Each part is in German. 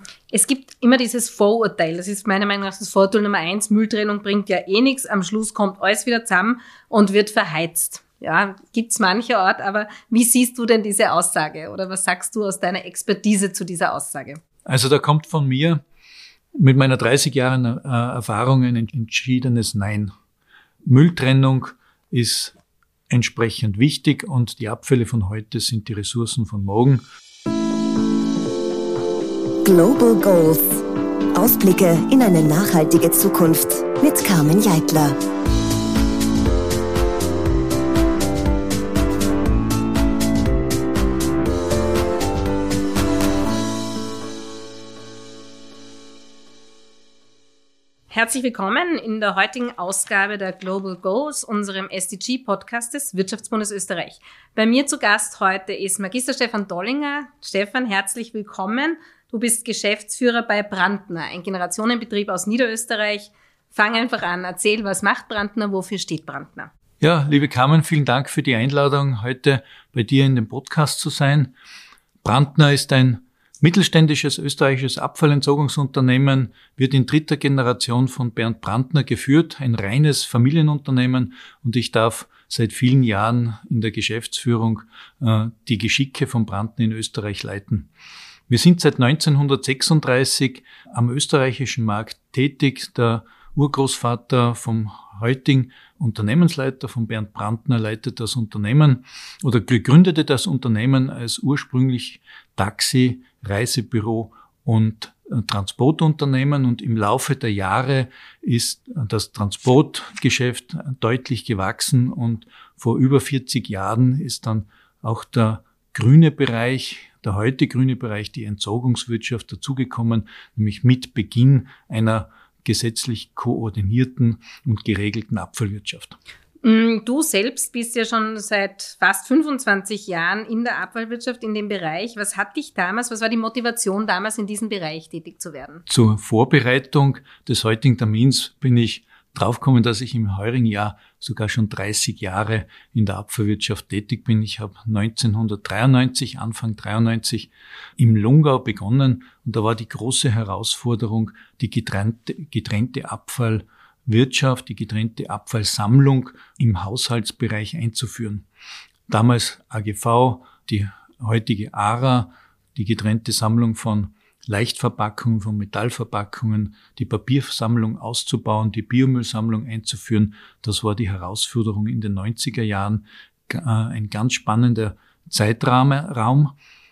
Es gibt immer dieses Vorurteil, das ist meiner Meinung nach das Vorurteil Nummer 1, Mülltrennung bringt ja eh nichts, am Schluss kommt alles wieder zusammen und wird verheizt. Ja, gibt's mancherorts, aber wie siehst du denn diese Aussage oder was sagst du aus deiner Expertise zu dieser Aussage? Also da kommt von mir mit meiner 30 Jahren Erfahrung ein entschiedenes Nein. Mülltrennung ist entsprechend wichtig und die Abfälle von heute sind die Ressourcen von morgen. Global Goals. Ausblicke in eine nachhaltige Zukunft mit Carmen Jeitler. Herzlich willkommen in der heutigen Ausgabe der Global Goals, unserem SDG-Podcast des Wirtschaftsbundes Österreich. Bei mir zu Gast heute ist Magister Stefan Dollinger. Stefan, herzlich willkommen. Du bist Geschäftsführer bei Brandner, ein Generationenbetrieb aus Niederösterreich. Fang einfach an, erzähl, was macht Brandner, wofür steht Brandner? Ja, liebe Carmen, vielen Dank für die Einladung, heute bei dir in dem Podcast zu sein. Brandner ist ein mittelständisches österreichisches Abfallentsorgungsunternehmen, wird in dritter Generation von Bernd Brandner geführt, ein reines Familienunternehmen, und ich darf seit vielen Jahren in der Geschäftsführung die Geschicke von Brandner in Österreich leiten. Wir sind seit 1936 am österreichischen Markt tätig. Der Urgroßvater vom heutigen Unternehmensleiter, von Bernd Brandner, leitet das Unternehmen oder gründete das Unternehmen als ursprünglich Taxi, Reisebüro und Transportunternehmen, und im Laufe der Jahre ist das Transportgeschäft deutlich gewachsen und vor über 40 Jahren ist dann auch der grüne Bereich, der heute grüne Bereich, die Entsorgungswirtschaft dazugekommen, nämlich mit Beginn einer gesetzlich koordinierten und geregelten Abfallwirtschaft. Du selbst bist ja schon seit fast 25 Jahren in der Abfallwirtschaft, in dem Bereich. Was war die Motivation damals, in diesem Bereich tätig zu werden? Zur Vorbereitung des heutigen Termins bin ich draufgekommen, dass ich im heurigen Jahr sogar schon 30 Jahre in der Abfallwirtschaft tätig bin. Ich habe 1993, Anfang 93 im Lungau begonnen, und da war die große Herausforderung, die getrennte Abfallwirtschaft, die getrennte Abfallsammlung im Haushaltsbereich einzuführen. Damals AGV, die heutige ARA, die getrennte Sammlung von Leichtverpackungen, von Metallverpackungen, die Papiersammlung auszubauen, die Biomüllsammlung einzuführen. Das war die Herausforderung in den 90er Jahren, ein ganz spannender Zeitraum.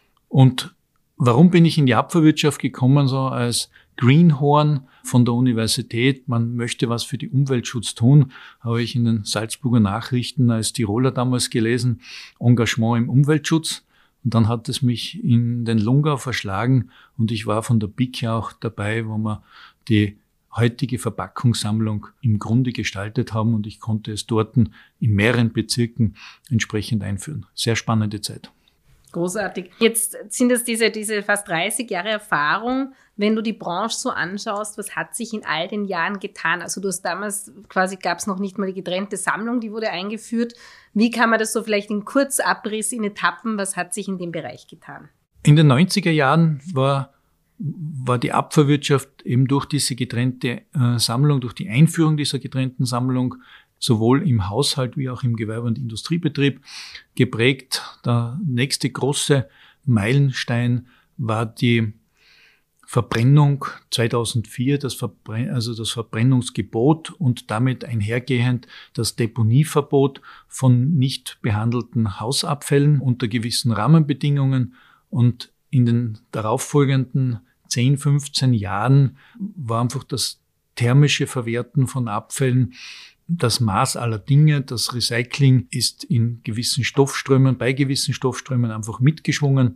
Und warum bin ich in die Abfallwirtschaft gekommen, so als Greenhorn von der Universität? Man möchte was für die Umweltschutz tun, habe ich in den Salzburger Nachrichten als Tiroler damals gelesen, Engagement im Umweltschutz. Und dann hat es mich in den Lungau verschlagen und ich war von der BIC auch dabei, wo wir die heutige Verpackungssammlung im Grunde gestaltet haben, und ich konnte es dort in mehreren Bezirken entsprechend einführen. Sehr spannende Zeit. Großartig. Jetzt sind es diese fast 30 Jahre Erfahrung. Wenn du die Branche so anschaust, was hat sich in all den Jahren getan? Also du hast damals gab es noch nicht mal die getrennte Sammlung, die wurde eingeführt. Wie kann man das so vielleicht in Kurzabriss, in Etappen, was hat sich in dem Bereich getan? In den 90er Jahren war die Abfallwirtschaft eben durch diese getrennte Sammlung, durch die Einführung dieser getrennten Sammlung sowohl im Haushalt wie auch im Gewerbe- und Industriebetrieb geprägt. Der nächste große Meilenstein war die Verbrennung 2004, das Verbrennungsgebot und damit einhergehend das Deponieverbot von nicht behandelten Hausabfällen unter gewissen Rahmenbedingungen. Und in den darauffolgenden 10, 15 Jahren war einfach das thermische Verwerten von Abfällen das Maß aller Dinge. Das Recycling ist bei gewissen Stoffströmen einfach mitgeschwungen.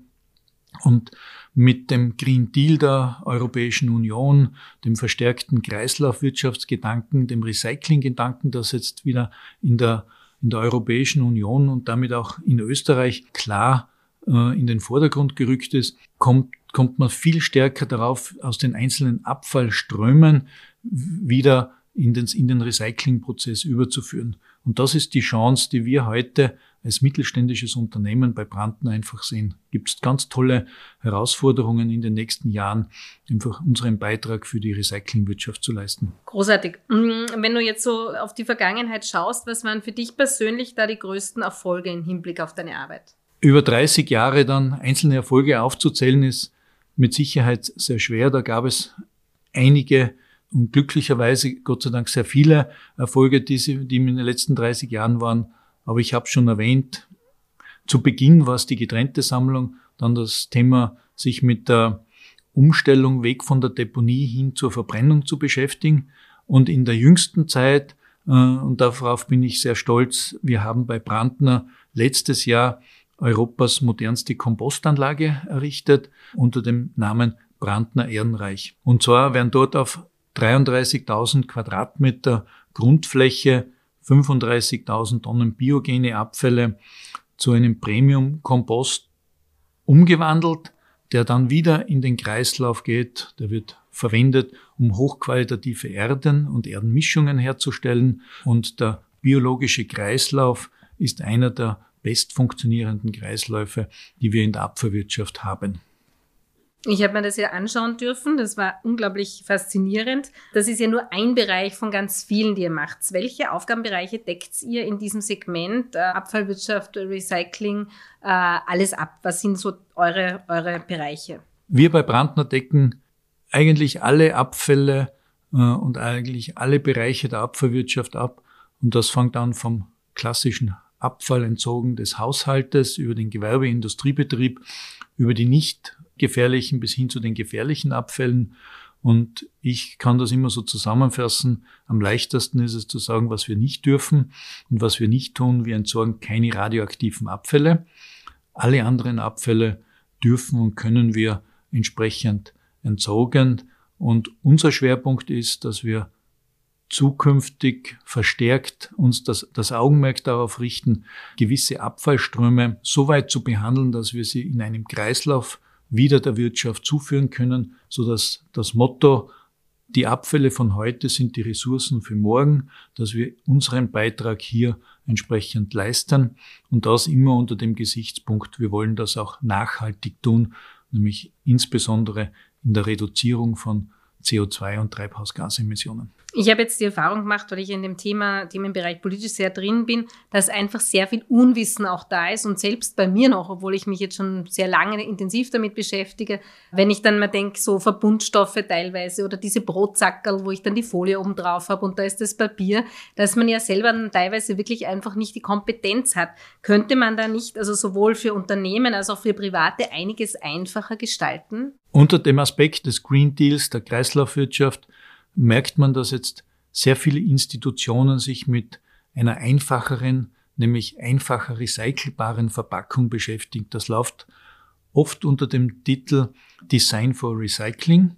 Und mit dem Green Deal der Europäischen Union, dem verstärkten Kreislaufwirtschaftsgedanken, dem Recyclinggedanken, das jetzt wieder in der Europäischen Union und damit auch in Österreich klar in den Vordergrund gerückt ist, kommt man viel stärker darauf, aus den einzelnen Abfallströmen wieder in den Recyclingprozess überzuführen. Und das ist die Chance, die wir heute als mittelständisches Unternehmen bei Brandner einfach sehen. Gibt es ganz tolle Herausforderungen in den nächsten Jahren, einfach unseren Beitrag für die Recyclingwirtschaft zu leisten. Großartig. Wenn du jetzt so auf die Vergangenheit schaust, was waren für dich persönlich da die größten Erfolge im Hinblick auf deine Arbeit? Über 30 Jahre dann einzelne Erfolge aufzuzählen, ist mit Sicherheit sehr schwer. Da gab es einige und glücklicherweise, Gott sei Dank, sehr viele Erfolge, die in den letzten 30 Jahren waren. Aber ich habe schon erwähnt, zu Beginn war es die getrennte Sammlung, dann das Thema, sich mit der Umstellung weg von der Deponie hin zur Verbrennung zu beschäftigen. Und in der jüngsten Zeit, und darauf bin ich sehr stolz, wir haben bei Brandner letztes Jahr Europas modernste Kompostanlage errichtet unter dem Namen Brandner Ehrenreich. Und zwar werden dort auf 33.000 Quadratmeter Grundfläche 35.000 Tonnen biogene Abfälle zu einem Premium-Kompost umgewandelt, der dann wieder in den Kreislauf geht. Der wird verwendet, um hochqualitative Erden und Erdenmischungen herzustellen. Und der biologische Kreislauf ist einer der best funktionierenden Kreisläufe, die wir in der Abfallwirtschaft haben. Ich habe mir das ja anschauen dürfen. Das war unglaublich faszinierend. Das ist ja nur ein Bereich von ganz vielen, die ihr macht. Welche Aufgabenbereiche deckt ihr in diesem Segment? Abfallwirtschaft, Recycling, alles ab. Was sind so eure Bereiche? Wir bei Brandner decken eigentlich alle Abfälle und eigentlich alle Bereiche der Abfallwirtschaft ab. Und das fängt an vom klassischen Abfallentsorgen des Haushaltes über den Gewerbe-Industriebetrieb, über die nicht gefährlichen bis hin zu den gefährlichen Abfällen. Und ich kann das immer so zusammenfassen. Am leichtesten ist es zu sagen, was wir nicht dürfen und was wir nicht tun. Wir entsorgen keine radioaktiven Abfälle. Alle anderen Abfälle dürfen und können wir entsprechend entsorgen. Und unser Schwerpunkt ist, dass wir zukünftig verstärkt uns das Augenmerk darauf richten, gewisse Abfallströme so weit zu behandeln, dass wir sie in einem Kreislauf wieder der Wirtschaft zuführen können, sodass das Motto, die Abfälle von heute sind die Ressourcen für morgen, dass wir unseren Beitrag hier entsprechend leisten und das immer unter dem Gesichtspunkt, wir wollen das auch nachhaltig tun, nämlich insbesondere in der Reduzierung von CO2 und Treibhausgasemissionen. Ich habe jetzt die Erfahrung gemacht, weil ich in dem Themenbereich politisch sehr drin bin, dass einfach sehr viel Unwissen auch da ist und selbst bei mir noch, obwohl ich mich jetzt schon sehr lange intensiv damit beschäftige, wenn ich dann mal denke, so Verbundstoffe teilweise oder diese Brotsackerl, wo ich dann die Folie oben drauf habe und da ist das Papier, dass man ja selber dann teilweise wirklich einfach nicht die Kompetenz hat. Könnte man da nicht, also sowohl für Unternehmen als auch für Private, einiges einfacher gestalten? Unter dem Aspekt des Green Deals, der Kreislaufwirtschaft, merkt man, dass jetzt sehr viele Institutionen sich mit einer einfacheren, nämlich einfacher recycelbaren Verpackung beschäftigen. Das läuft oft unter dem Titel Design for Recycling,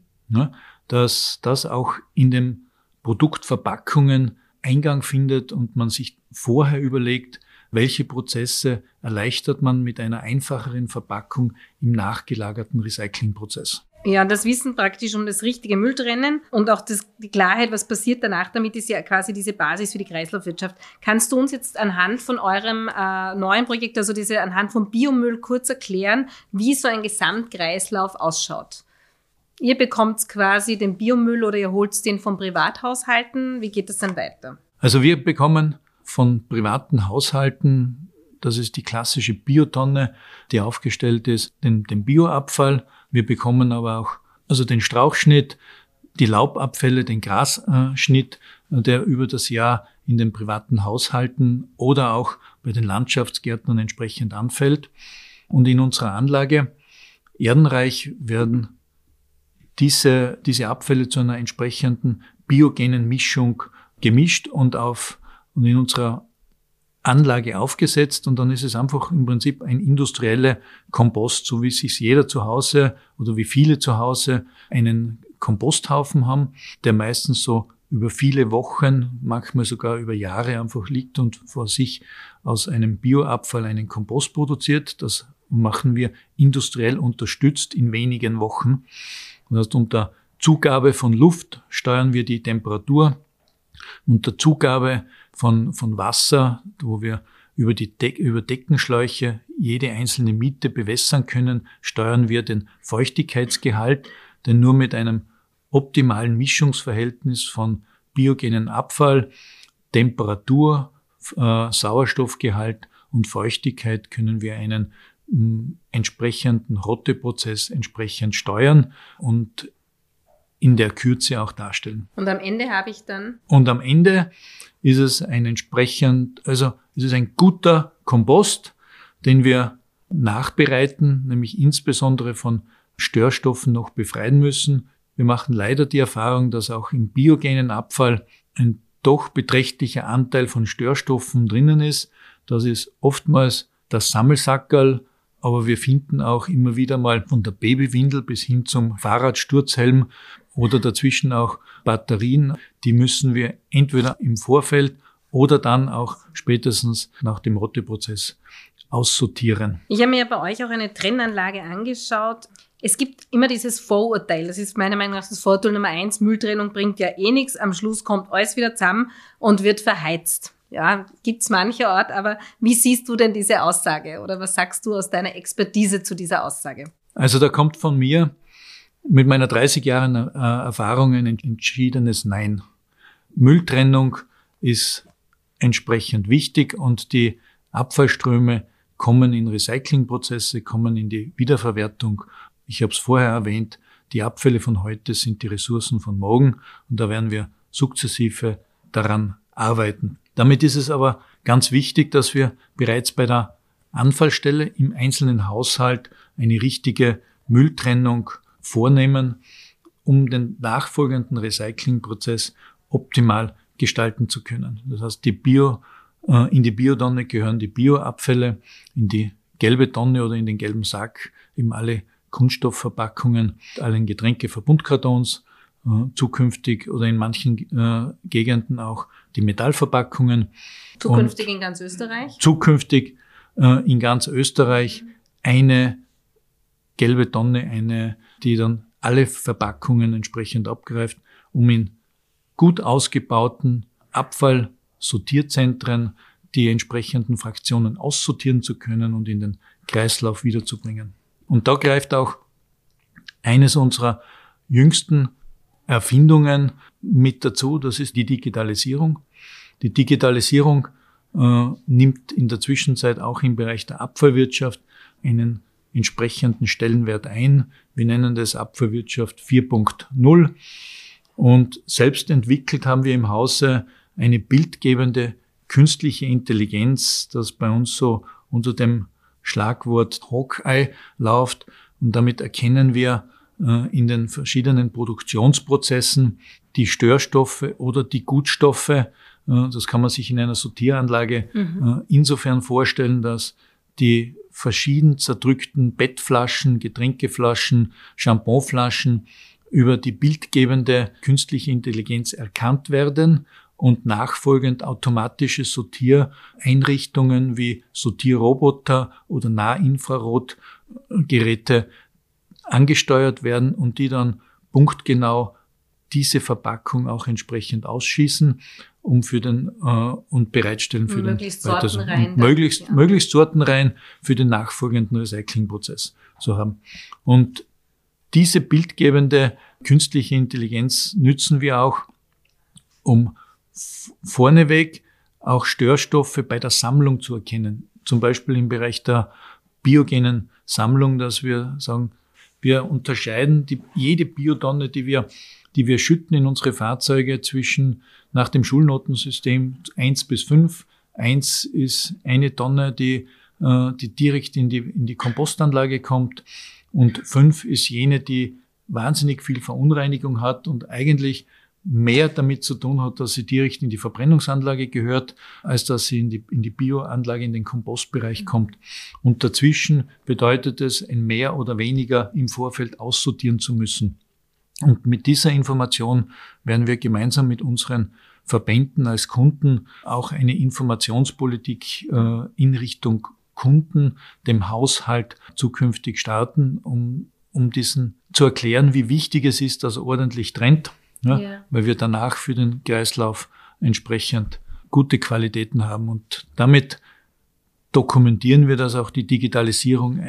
dass das auch in den Produktverpackungen Eingang findet und man sich vorher überlegt, welche Prozesse erleichtert man mit einer einfacheren Verpackung im nachgelagerten Recyclingprozess. Ja, das Wissen praktisch um das richtige Mülltrennen und auch die Klarheit, was passiert danach, damit ist ja quasi diese Basis für die Kreislaufwirtschaft. Kannst du uns jetzt anhand von eurem neuen Projekt, also anhand von Biomüll kurz erklären, wie so ein Gesamtkreislauf ausschaut? Ihr bekommt quasi den Biomüll oder ihr holt den von Privathaushalten. Wie geht es dann weiter? Also wir bekommen von privaten Haushalten, das ist die klassische Biotonne, die aufgestellt ist, den Bioabfall. Wir bekommen aber auch den Strauchschnitt, die Laubabfälle, den Grasschnitt, der über das Jahr in den privaten Haushalten oder auch bei den Landschaftsgärtnern entsprechend anfällt. Und in unserer Anlage Erdenreich werden diese Abfälle zu einer entsprechenden biogenen Mischung gemischt und in unserer Anlage aufgesetzt und dann ist es einfach im Prinzip ein industrieller Kompost, so wie sich jeder zu Hause oder wie viele zu Hause einen Komposthaufen haben, der meistens so über viele Wochen, manchmal sogar über Jahre einfach liegt und vor sich aus einem Bioabfall einen Kompost produziert. Das machen wir industriell unterstützt in wenigen Wochen. Und das heißt, unter Zugabe von Luft steuern wir die Temperatur. Unter Zugabe von Wasser, wo wir über Deckenschläuche jede einzelne Miete bewässern können, steuern wir den Feuchtigkeitsgehalt, denn nur mit einem optimalen Mischungsverhältnis von biogenen Abfall, Temperatur, Sauerstoffgehalt und Feuchtigkeit können wir einen entsprechenden Rotteprozess entsprechend steuern und in der Kürze auch darstellen. Und am Ende habe ich dann? Und am Ende ist es ein guter Kompost, den wir nachbereiten, nämlich insbesondere von Störstoffen noch befreien müssen. Wir machen leider die Erfahrung, dass auch im biogenen Abfall ein doch beträchtlicher Anteil von Störstoffen drinnen ist. Das ist oftmals das Sammelsackerl, aber wir finden auch immer wieder mal von der Babywindel bis hin zum Fahrradsturzhelm oder dazwischen auch Batterien. Die müssen wir entweder im Vorfeld oder dann auch spätestens nach dem Rotteprozess aussortieren. Ich habe mir bei euch auch eine Trennanlage angeschaut. Es gibt immer dieses Vorurteil, das ist meiner Meinung nach das Vorurteil Nummer 1, Mülltrennung bringt ja eh nichts, am Schluss kommt alles wieder zusammen und wird verheizt. Ja, gibt's mancherorts, aber wie siehst du denn diese Aussage oder was sagst du aus deiner Expertise zu dieser Aussage? Also da kommt von mir mit meiner 30 Jahren Erfahrung ein entschiedenes Nein. Mülltrennung ist entsprechend wichtig und die Abfallströme kommen in Recyclingprozesse, kommen in die Wiederverwertung. Ich habe es vorher erwähnt, die Abfälle von heute sind die Ressourcen von morgen und da werden wir sukzessive daran arbeiten. Damit ist es aber ganz wichtig, dass wir bereits bei der Anfallstelle im einzelnen Haushalt eine richtige Mülltrennung vornehmen, um den nachfolgenden Recyclingprozess optimal gestalten zu können. Das heißt, in die Biotonne gehören die Bioabfälle, in die gelbe Tonne oder in den gelben Sack eben alle Kunststoffverpackungen, allen Getränkeverbundkartons, zukünftig oder in manchen Gegenden auch die Metallverpackungen. Zukünftig in ganz Österreich? Zukünftig in ganz Österreich eine gelbe Tonne, die dann alle Verpackungen entsprechend abgreift, um in gut ausgebauten Abfallsortierzentren die entsprechenden Fraktionen aussortieren zu können und in den Kreislauf wiederzubringen. Und da greift auch eines unserer jüngsten Erfindungen mit dazu, das ist die Digitalisierung. Die Digitalisierung nimmt in der Zwischenzeit auch im Bereich der Abfallwirtschaft einen entsprechenden Stellenwert ein. Wir nennen das Abfallwirtschaft 4.0 und selbst entwickelt haben wir im Hause eine bildgebende künstliche Intelligenz, das bei uns so unter dem Schlagwort Hawkeye läuft und damit erkennen wir in den verschiedenen Produktionsprozessen die Störstoffe oder die Gutstoffe. Das kann man sich in einer Sortieranlage insofern vorstellen, dass die verschieden zerdrückten Bettflaschen, Getränkeflaschen, Shampooflaschen über die bildgebende künstliche Intelligenz erkannt werden und nachfolgend automatische Sortiereinrichtungen wie Sortierroboter oder Nahinfrarotgeräte angesteuert werden und die dann punktgenau diese Verpackung auch entsprechend ausschießen, um für den und bereitstellen für möglichst den sortenrein, möglichst sortenrein für den nachfolgenden Recyclingprozess zu haben. Und diese bildgebende künstliche Intelligenz nützen wir auch, um vorneweg auch Störstoffe bei der Sammlung zu erkennen. Zum Beispiel im Bereich der biogenen Sammlung, dass wir sagen, wir unterscheiden jede Biotonne, die wir schütten in unsere Fahrzeuge zwischen nach dem Schulnotensystem 1 bis 5. 1 ist eine Tonne, die direkt in die Kompostanlage kommt und 5 ist jene, die wahnsinnig viel Verunreinigung hat und eigentlich mehr damit zu tun hat, dass sie direkt in die Verbrennungsanlage gehört, als dass sie in die Bioanlage, in den Kompostbereich kommt. Und dazwischen bedeutet es, ein mehr oder weniger im Vorfeld aussortieren zu müssen. Und mit dieser Information werden wir gemeinsam mit unseren Verbänden als Kunden auch eine Informationspolitik in Richtung Kunden, dem Haushalt zukünftig starten, um diesen zu erklären, wie wichtig es ist, dass er ordentlich trennt. Ja, weil wir danach für den Kreislauf entsprechend gute Qualitäten haben. Und damit dokumentieren wir, dass auch die Digitalisierung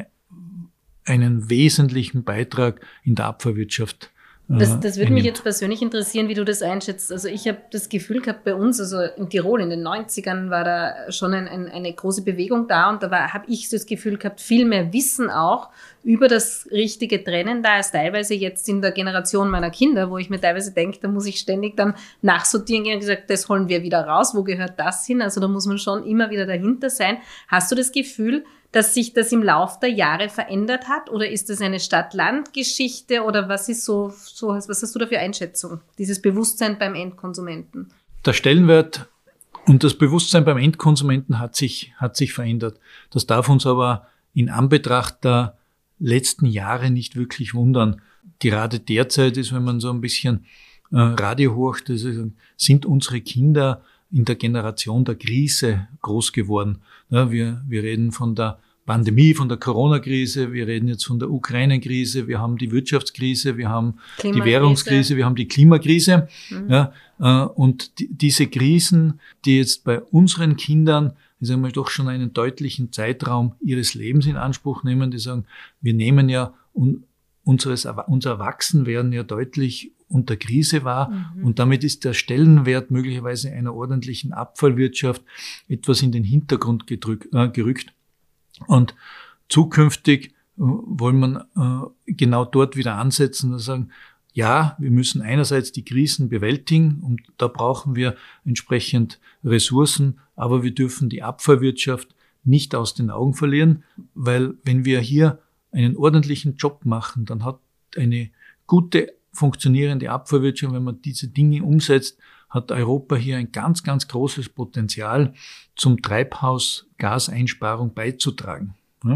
einen wesentlichen Beitrag in der Abfallwirtschaft. Das würde mich jetzt persönlich interessieren, wie du das einschätzt. Also ich habe das Gefühl gehabt, bei uns, also in Tirol in den 90ern war da schon eine große Bewegung da und da habe ich das Gefühl gehabt, viel mehr Wissen auch über das richtige Trennen da als teilweise jetzt in der Generation meiner Kinder, wo ich mir teilweise denke, da muss ich ständig dann nachsortieren gehen und gesagt, das holen wir wieder raus, wo gehört das hin? Also da muss man schon immer wieder dahinter sein. Hast du das Gefühl, dass sich das im Lauf der Jahre verändert hat? Oder ist das eine Stadt-Land-Geschichte? Oder was ist was hast du da für Einschätzung? Dieses Bewusstsein beim Endkonsumenten? Der Stellenwert und das Bewusstsein beim Endkonsumenten hat sich verändert. Das darf uns aber in Anbetracht der letzten Jahre nicht wirklich wundern. Gerade derzeit ist, wenn man so ein bisschen Radio horcht, sind unsere Kinder in der Generation der Krise groß geworden. Ja, wir reden von der Pandemie, von der Corona-Krise, wir reden jetzt von der Ukraine-Krise, wir haben die Wirtschaftskrise, wir haben die Währungskrise, wir haben die Klimakrise. Ja, und diese Krisen, die jetzt bei unseren Kindern, ich sage mal, doch schon einen deutlichen Zeitraum ihres Lebens in Anspruch nehmen, die sagen, wir nehmen ja unser Erwachsenwerden ja deutlich unter Krise war. Und damit ist der Stellenwert möglicherweise einer ordentlichen Abfallwirtschaft etwas in den Hintergrund gerückt. Und zukünftig wollen wir genau dort wieder ansetzen und sagen, ja, wir müssen einerseits die Krisen bewältigen und da brauchen wir entsprechend Ressourcen, aber wir dürfen die Abfallwirtschaft nicht aus den Augen verlieren, weil wenn wir hier einen ordentlichen Job machen, dann hat eine gute funktionierende Abfallwirtschaft, wenn man diese Dinge umsetzt, hat Europa hier ein ganz, ganz großes Potenzial, zum Treibhausgaseinsparung beizutragen.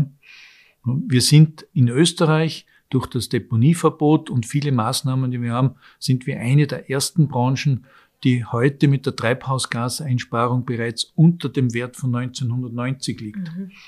Wir sind in Österreich durch das Deponieverbot und viele Maßnahmen, die wir haben, sind wir eine der ersten Branchen, die heute mit der Treibhausgaseinsparung bereits unter dem Wert von 1990 liegt.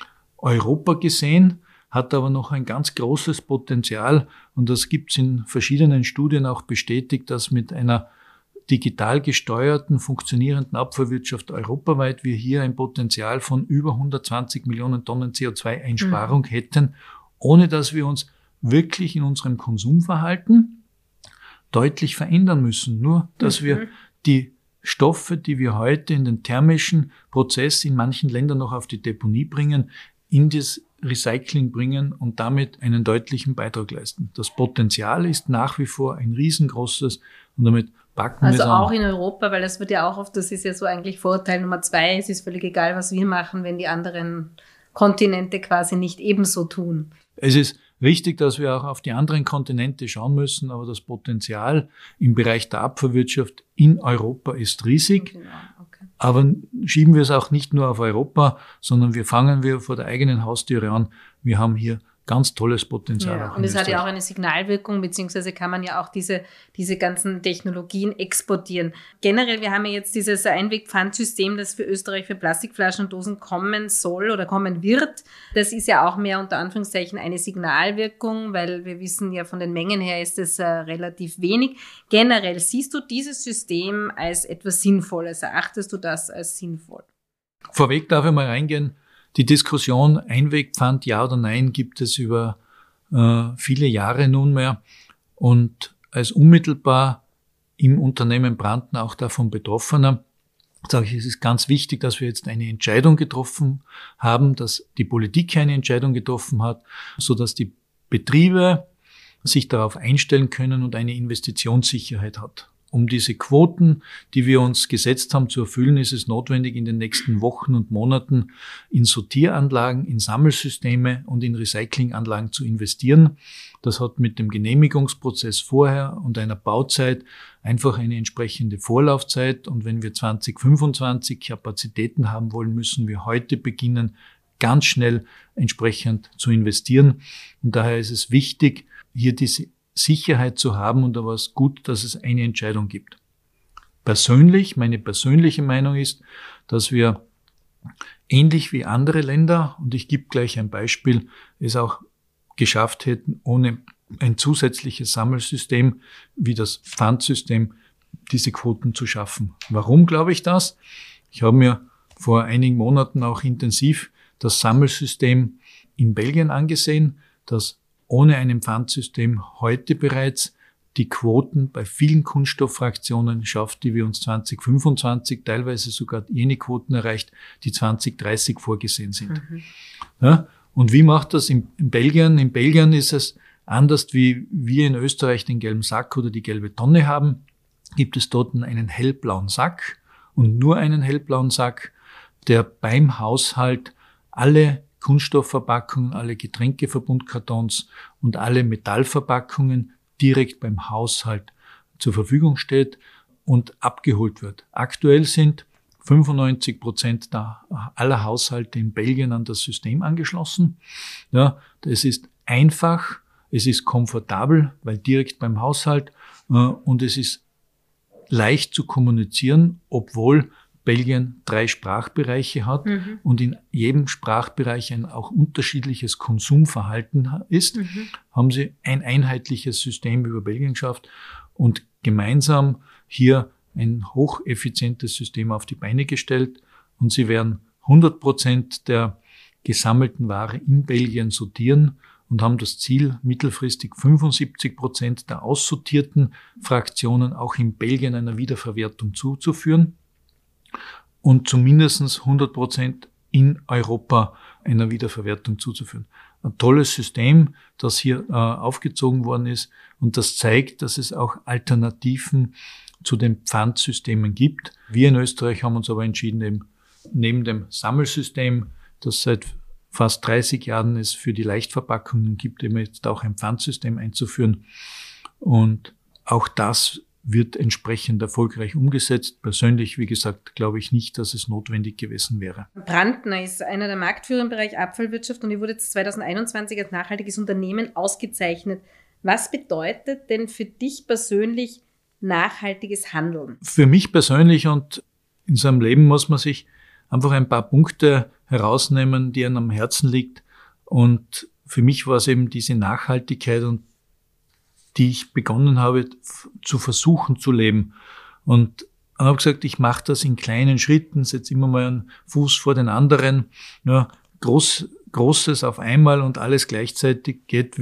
Europa gesehen hat aber noch ein ganz großes Potenzial und das gibt es in verschiedenen Studien auch bestätigt, dass mit einer digital gesteuerten, funktionierenden Abfallwirtschaft europaweit wir hier ein Potenzial von über 120 Millionen Tonnen CO2-Einsparung hätten, ohne dass wir uns wirklich in unserem Konsumverhalten deutlich verändern müssen. Nur, dass wir die Stoffe, die wir heute in den thermischen Prozess in manchen Ländern noch auf die Deponie bringen, in das Recycling bringen und damit einen deutlichen Beitrag leisten. Das Potenzial ist nach wie vor ein riesengroßes und damit packen wir es an. Also auch in Europa, weil es wird ja auch oft, das ist ja so eigentlich Vorurteil Nummer 2, es ist völlig egal, was wir machen, wenn die anderen Kontinente quasi nicht ebenso tun. Es ist richtig, dass wir auch auf die anderen Kontinente schauen müssen, aber das Potenzial im Bereich der Abfallwirtschaft in Europa ist riesig. Genau, okay. Aber schieben wir es auch nicht nur auf Europa, sondern fangen wir vor der eigenen Haustüre an. Wir haben hier ganz tolles Potenzial. Ja, und es hat ja auch eine Signalwirkung, beziehungsweise kann man ja auch diese ganzen Technologien exportieren. Generell, wir haben ja jetzt dieses Einwegpfandsystem, das für Österreich für Plastikflaschen und Dosen kommen soll oder kommen wird. Das ist ja auch mehr unter Anführungszeichen eine Signalwirkung, weil wir wissen ja, von den Mengen her ist es relativ wenig. Generell, siehst du dieses System als etwas Sinnvolles? Erachtest du das als sinnvoll? Vorweg darf ich mal reingehen. Die Diskussion Einwegpfand, ja oder nein, gibt es über viele Jahre nunmehr. Und als unmittelbar im Unternehmen Brandner auch davon Betroffener, sage ich, es ist ganz wichtig, dass wir jetzt eine Entscheidung getroffen haben, dass die Politik eine Entscheidung getroffen hat, sodass die Betriebe sich darauf einstellen können und eine Investitionssicherheit hat. Um diese Quoten, die wir uns gesetzt haben, zu erfüllen, ist es notwendig, in den nächsten Wochen und Monaten in Sortieranlagen, in Sammelsysteme und in Recyclinganlagen zu investieren. Das hat mit dem Genehmigungsprozess vorher und einer Bauzeit einfach eine entsprechende Vorlaufzeit. Und wenn wir 2025 Kapazitäten haben wollen, müssen wir heute beginnen, ganz schnell entsprechend zu investieren. Und daher ist es wichtig, hier diese Sicherheit zu haben, und da war es gut, dass es eine Entscheidung gibt. Meine persönliche Meinung ist, dass wir ähnlich wie andere Länder, und ich gebe gleich ein Beispiel, es auch geschafft hätten, ohne ein zusätzliches Sammelsystem wie das Pfandsystem diese Quoten zu schaffen. Warum glaube ich das? Ich habe mir vor einigen Monaten auch intensiv das Sammelsystem in Belgien angesehen, das ohne ein Pfandsystem heute bereits die Quoten bei vielen Kunststofffraktionen schafft, die wir uns 2025 teilweise sogar jene Quoten erreicht, die 2030 vorgesehen sind. Ja, und wie macht das in Belgien? In Belgien ist es anders, wie wir in Österreich den gelben Sack oder die gelbe Tonne haben, gibt es dort einen hellblauen Sack und nur einen hellblauen Sack, der beim Haushalt alle Kunststoffverpackungen, alle Getränkeverbundkartons und alle Metallverpackungen direkt beim Haushalt zur Verfügung steht und abgeholt wird. Aktuell sind 95% aller Haushalte in Belgien an das System angeschlossen. Ja, es ist einfach, es ist komfortabel, weil direkt beim Haushalt und es ist leicht zu kommunizieren, obwohl Belgien 3 Sprachbereiche hat und in jedem Sprachbereich ein auch unterschiedliches Konsumverhalten ist, haben sie ein einheitliches System über Belgien geschafft und gemeinsam hier ein hocheffizientes System auf die Beine gestellt und sie werden 100% der gesammelten Ware in Belgien sortieren und haben das Ziel, mittelfristig 75% der aussortierten Fraktionen auch in Belgien einer Wiederverwertung zuzuführen und zumindest 100% in Europa einer Wiederverwertung zuzuführen. Ein tolles System, das hier aufgezogen worden ist und das zeigt, dass es auch Alternativen zu den Pfandsystemen gibt. Wir in Österreich haben uns aber entschieden, eben neben dem Sammelsystem, das seit fast 30 Jahren es für die Leichtverpackungen gibt, eben jetzt auch ein Pfandsystem einzuführen. Und auch das wird entsprechend erfolgreich umgesetzt. Persönlich, wie gesagt, glaube ich nicht, dass es notwendig gewesen wäre. Brandner ist einer der Marktführer im Bereich Abfallwirtschaft und ihr wurde jetzt 2021 als nachhaltiges Unternehmen ausgezeichnet. Was bedeutet denn für dich persönlich nachhaltiges Handeln? Für mich persönlich und in seinem Leben muss man sich einfach ein paar Punkte herausnehmen, die einem am Herzen liegt. Und für mich war es eben diese Nachhaltigkeit, und die ich begonnen habe zu versuchen zu leben. Und habe gesagt, ich mache das in kleinen Schritten, setze immer mal einen Fuß vor den anderen. Ja, Großes auf einmal und alles gleichzeitig geht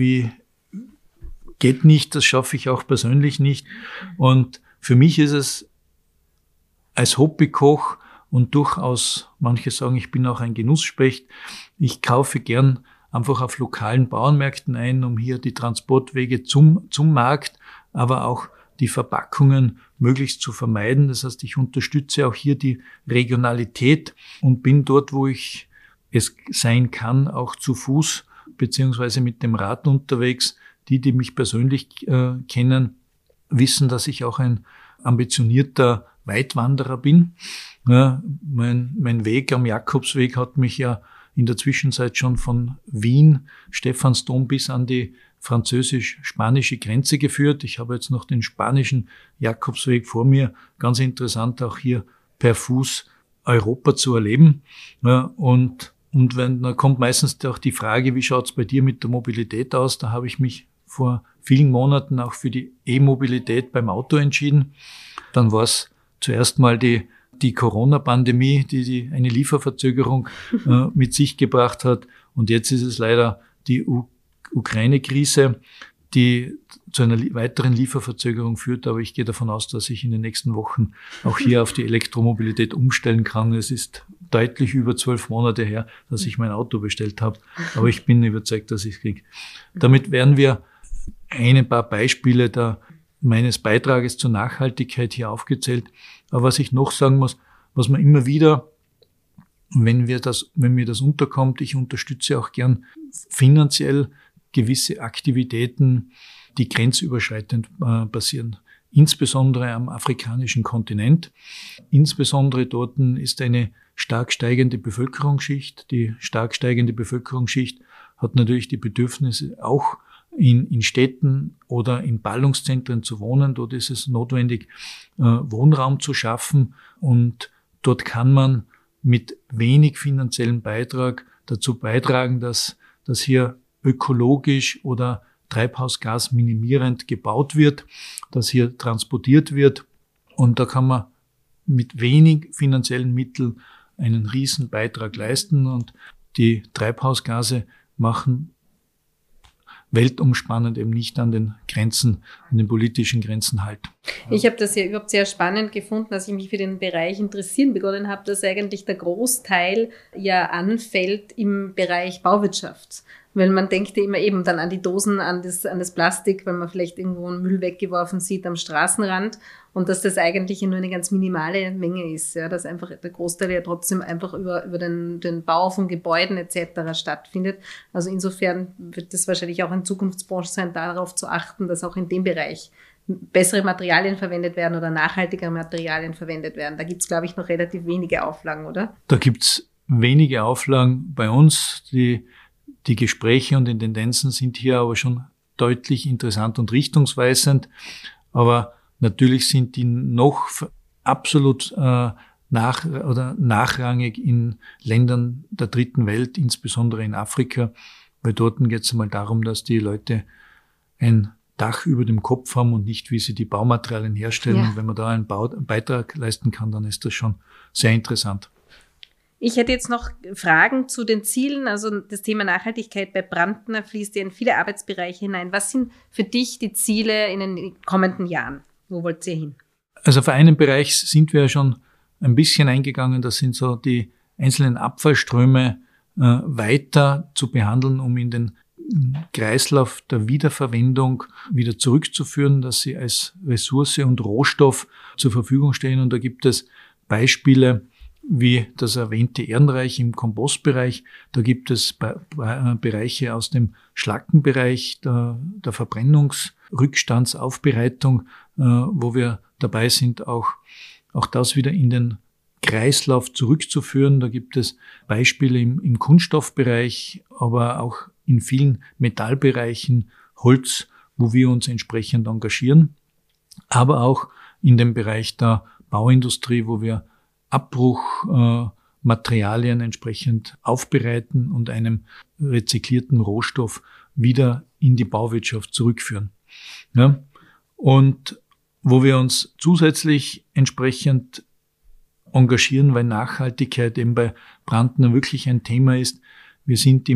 nicht, das schaffe ich auch persönlich nicht. Und für mich ist es als Hobbykoch und durchaus, manche sagen, ich bin auch ein Genussspecht, ich kaufe gern einfach auf lokalen Bauernmärkten ein, um hier die Transportwege zum Markt, aber auch die Verpackungen möglichst zu vermeiden. Das heißt, ich unterstütze auch hier die Regionalität und bin dort, wo ich es sein kann, auch zu Fuß beziehungsweise mit dem Rad unterwegs. Die mich persönlich kennen, wissen, dass ich auch ein ambitionierter Weitwanderer bin. Ja, mein Weg am Jakobsweg hat mich ja in der Zwischenzeit schon von Wien, Stephansdom bis an die französisch-spanische Grenze geführt. Ich habe jetzt noch den spanischen Jakobsweg vor mir. Ganz interessant, auch hier per Fuß Europa zu erleben. Ja, und da kommt meistens auch die Frage, wie schaut's bei dir mit der Mobilität aus? Da habe ich mich vor vielen Monaten auch für die E-Mobilität beim Auto entschieden. Dann war es zuerst mal die Corona-Pandemie, die eine Lieferverzögerung mit sich gebracht hat. Und jetzt ist es leider die Ukraine-Krise, die zu einer weiteren Lieferverzögerung führt. Aber ich gehe davon aus, dass ich in den nächsten Wochen auch hier auf die Elektromobilität umstellen kann. Es ist deutlich über 12 Monate her, dass ich mein Auto bestellt habe. Aber ich bin überzeugt, dass ich es kriege. Damit werden wir ein paar Beispiele meines Beitrages zur Nachhaltigkeit hier aufgezählt. Aber was ich noch sagen muss, was man immer wieder, wenn mir das unterkommt, ich unterstütze auch gern finanziell gewisse Aktivitäten, die grenzüberschreitend passieren. Insbesondere am afrikanischen Kontinent. Insbesondere dort ist eine stark steigende Bevölkerungsschicht. Die stark steigende Bevölkerungsschicht hat natürlich die Bedürfnisse, auch in Städten oder in Ballungszentren zu wohnen. Dort ist es notwendig, Wohnraum zu schaffen. Und dort kann man mit wenig finanziellem Beitrag dazu beitragen, dass hier ökologisch oder treibhausgasminimierend gebaut wird, dass hier transportiert wird. Und da kann man mit wenig finanziellen Mitteln einen riesen Beitrag leisten. Und die Treibhausgase machen, weltumspannend eben nicht an den Grenzen, an den politischen Grenzen halt. Ich habe das ja überhaupt sehr spannend gefunden, als ich mich für den Bereich interessieren begonnen habe, dass eigentlich der Großteil ja anfällt im Bereich Bauwirtschaft. Weil man denkt ja immer eben dann an die Dosen, an das Plastik, weil man vielleicht irgendwo einen Müll weggeworfen sieht am Straßenrand und dass das eigentlich nur eine ganz minimale Menge ist, ja, dass einfach der Großteil ja trotzdem einfach über den Bau von Gebäuden etc. stattfindet. Also insofern wird das wahrscheinlich auch eine Zukunftsbranche sein, darauf zu achten, dass auch in dem Bereich bessere Materialien verwendet werden oder nachhaltigere Materialien verwendet werden. Da gibt's, glaube ich, noch relativ wenige Auflagen, oder? Da gibt's wenige Auflagen bei uns. Die Gespräche und die Tendenzen sind hier aber schon deutlich interessant und richtungsweisend. Aber natürlich sind die noch absolut nachrangig in Ländern der dritten Welt, insbesondere in Afrika. Weil dort geht es mal darum, dass die Leute ein Dach über dem Kopf haben und nicht, wie sie die Baumaterialien herstellen. Ja. Und wenn man da einen Beitrag leisten kann, dann ist das schon sehr interessant. Ich hätte jetzt noch Fragen zu den Zielen. Also das Thema Nachhaltigkeit bei Brandner fließt ja in viele Arbeitsbereiche hinein. Was sind für dich die Ziele in den kommenden Jahren? Wo wollt ihr hin? Also auf einen Bereich sind wir ja schon ein bisschen eingegangen. Das sind so die einzelnen Abfallströme weiter zu behandeln, um in den Kreislauf der Wiederverwendung wieder zurückzuführen, dass sie als Ressource und Rohstoff zur Verfügung stehen. Und da gibt es Beispiele, wie das erwähnte Ehrenreich im Kompostbereich. Da gibt es Bereiche aus dem Schlackenbereich, der Verbrennungsrückstandsaufbereitung, wo wir dabei sind, auch das wieder in den Kreislauf zurückzuführen. Da gibt es Beispiele im Kunststoffbereich, aber auch in vielen Metallbereichen, Holz, wo wir uns entsprechend engagieren. Aber auch in dem Bereich der Bauindustrie, wo wir Abbruchmaterialien entsprechend aufbereiten und einem rezyklierten Rohstoff wieder in die Bauwirtschaft zurückführen. Ja? Und wo wir uns zusätzlich entsprechend engagieren, weil Nachhaltigkeit eben bei Brandner wirklich ein Thema ist. Wir sind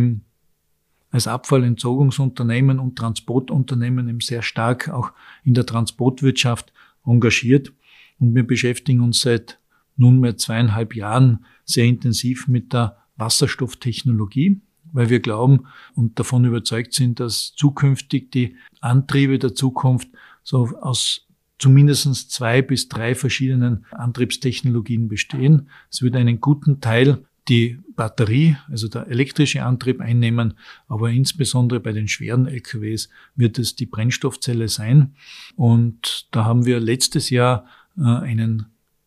als Abfallentsorgungsunternehmen und Transportunternehmen eben sehr stark auch in der Transportwirtschaft engagiert und wir beschäftigen uns seit nunmehr 2,5 Jahren sehr intensiv mit der Wasserstofftechnologie, weil wir glauben und davon überzeugt sind, dass zukünftig die Antriebe der Zukunft so aus zumindest 2 bis 3 verschiedenen Antriebstechnologien bestehen. Es wird einen guten Teil die Batterie, also der elektrische Antrieb einnehmen, aber insbesondere bei den schweren LKWs wird es die Brennstoffzelle sein. Und da haben wir letztes Jahr einen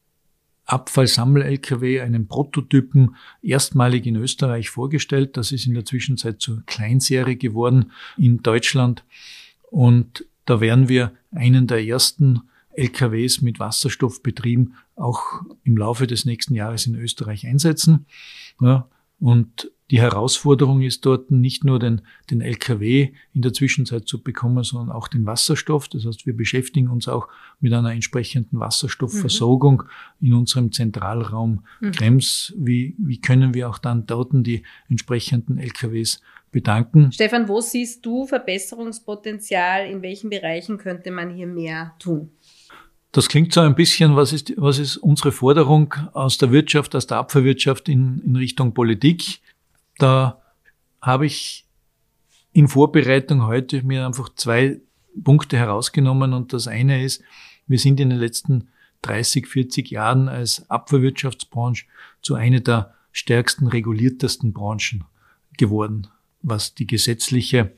Abfallsammel-LKW, einen Prototypen, erstmalig in Österreich vorgestellt. Das ist in der Zwischenzeit zur Kleinserie geworden in Deutschland. Und da werden wir einen der ersten LKWs mit Wasserstoffbetrieben auch im Laufe des nächsten Jahres in Österreich einsetzen. Ja, und die Herausforderung ist dort nicht nur den LKW in der Zwischenzeit zu bekommen, sondern auch den Wasserstoff. Das heißt, wir beschäftigen uns auch mit einer entsprechenden Wasserstoffversorgung in unserem Zentralraum Krems. Wie können wir auch dann dort die entsprechenden LKWs bedanken? Stefan, wo siehst du Verbesserungspotenzial? In welchen Bereichen könnte man hier mehr tun? Das klingt so ein bisschen, was ist unsere Forderung aus der Wirtschaft, aus der Abfallwirtschaft in Richtung Politik? Da habe ich in Vorbereitung heute mir einfach 2 Punkte herausgenommen und das eine ist, wir sind in den letzten 30, 40 Jahren als Abfallwirtschaftsbranche zu einer der stärksten reguliertesten Branchen geworden, was die gesetzlichen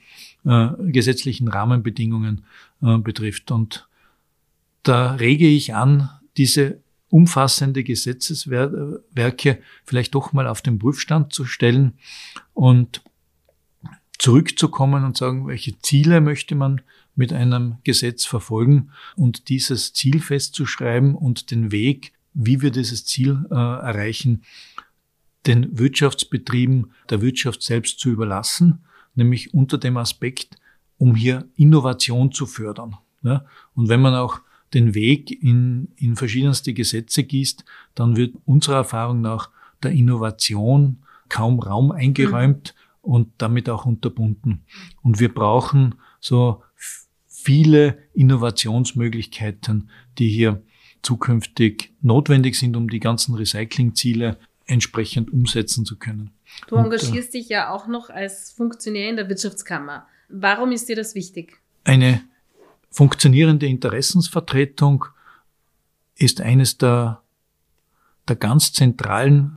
Rahmenbedingungen betrifft. Und da rege ich an, diese umfassende Gesetzeswerke vielleicht doch mal auf den Prüfstand zu stellen und zurückzukommen und sagen, welche Ziele möchte man mit einem Gesetz verfolgen und dieses Ziel festzuschreiben und den Weg, wie wir dieses Ziel erreichen, den Wirtschaftsbetrieben der Wirtschaft selbst zu überlassen, nämlich unter dem Aspekt, um hier Innovation zu fördern. Ja? Und wenn man auch den Weg in verschiedenste Gesetze gießt, dann wird unserer Erfahrung nach der Innovation kaum Raum eingeräumt und damit auch unterbunden. Und wir brauchen so viele Innovationsmöglichkeiten, die hier zukünftig notwendig sind, um die ganzen Recyclingziele entsprechend umsetzen zu können. Du engagierst dich ja auch noch als Funktionär in der Wirtschaftskammer. Warum ist dir das wichtig? Eine funktionierende Interessensvertretung ist eines der ganz zentralen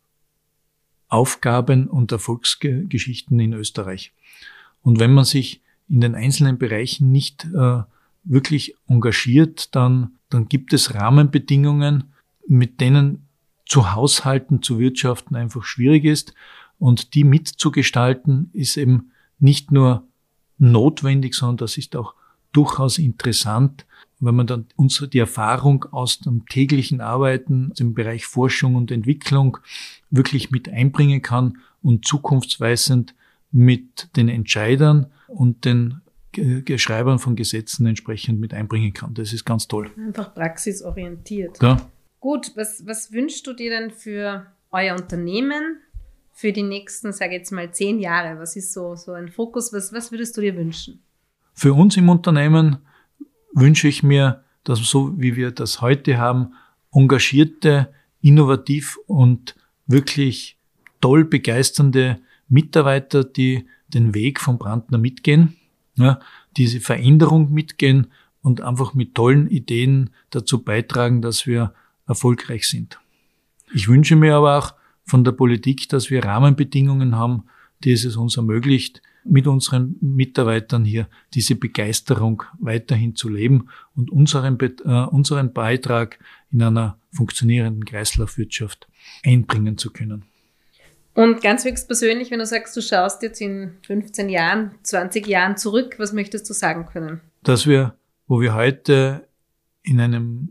Aufgaben und Erfolgsgeschichten in Österreich. Und wenn man sich in den einzelnen Bereichen nicht wirklich engagiert, dann gibt es Rahmenbedingungen, mit denen zu haushalten, zu wirtschaften einfach schwierig ist. Und die mitzugestalten ist eben nicht nur notwendig, sondern das ist auch durchaus interessant, wenn man dann die Erfahrung aus dem täglichen Arbeiten im Bereich Forschung und Entwicklung wirklich mit einbringen kann und zukunftsweisend mit den Entscheidern und den Schreibern von Gesetzen entsprechend mit einbringen kann. Das ist ganz toll. Einfach praxisorientiert. Ja. Gut, was wünschst du dir denn für euer Unternehmen für die nächsten, sage ich jetzt mal, 10 Jahre? Was ist so ein Fokus? Was würdest du dir wünschen? Für uns im Unternehmen wünsche ich mir, dass so wie wir das heute haben, engagierte, innovativ und wirklich toll begeisternde Mitarbeiter, die den Weg vom Brandner mitgehen, ja, diese Veränderung mitgehen und einfach mit tollen Ideen dazu beitragen, dass wir erfolgreich sind. Ich wünsche mir aber auch von der Politik, dass wir Rahmenbedingungen haben, die es uns ermöglicht, mit unseren Mitarbeitern hier diese Begeisterung weiterhin zu leben und unseren Beitrag in einer funktionierenden Kreislaufwirtschaft einbringen zu können. Und ganz höchstpersönlich, wenn du sagst, du schaust jetzt in 15 Jahren, 20 Jahren zurück, was möchtest du sagen können? Dass wir, wo wir heute in einem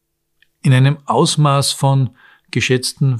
Ausmaß von geschätzten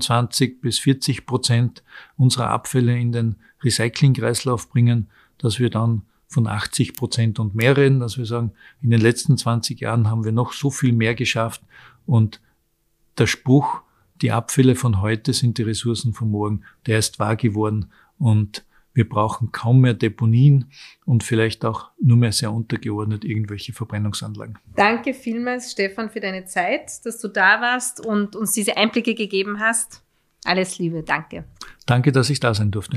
25-40% unserer Abfälle in den Recyclingkreislauf bringen, dass wir dann von 80% und mehr reden, dass wir sagen, in den letzten 20 Jahren haben wir noch so viel mehr geschafft und der Spruch, die Abfälle von heute sind die Ressourcen von morgen, der ist wahr geworden und wir brauchen kaum mehr Deponien und vielleicht auch nur mehr sehr untergeordnet irgendwelche Verbrennungsanlagen. Danke vielmals, Stefan, für deine Zeit, dass du da warst und uns diese Einblicke gegeben hast. Alles Liebe, danke. Danke, dass ich da sein durfte.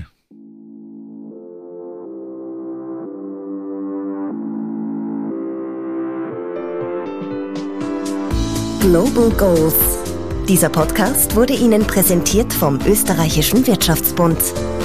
Global Goals. Dieser Podcast wurde Ihnen präsentiert vom Österreichischen Wirtschaftsbund.